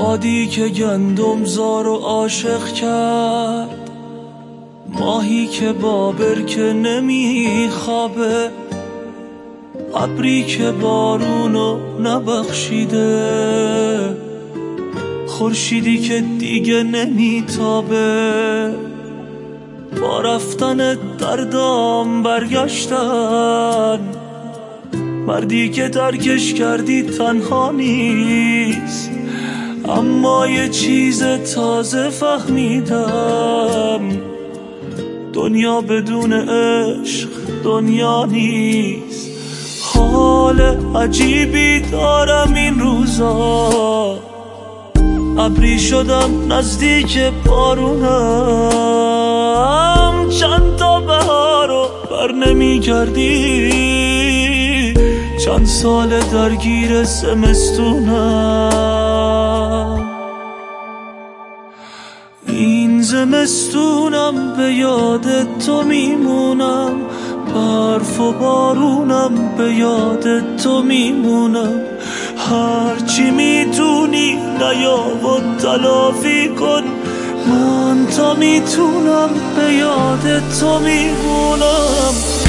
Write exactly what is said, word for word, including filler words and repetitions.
بادی که گندم زار و عاشق کرد، ماهی که با برکه نمیخوابه، ابری که بارونو نبخشیده، خورشیدی که دیگه نمیتابه. با رفتن دردام برگشتن، مردی که ترکش کردی تنها نیست، اما یه چیز تازه فهمیدم، دنیا بدون عشق دنیا نیست. حال عجیبی دارم این روزا، ابری شدم نزدیک بارونم، چند تا بهارو بر نمی کردی، چند سال درگیر زمستونم. این زمستونم به یاد تو میمونم، برف و بارونم به یاد تو میمونم. هرچی میتونی نیا و تلافی کن، من تا میتونم به یاد تو میمونم.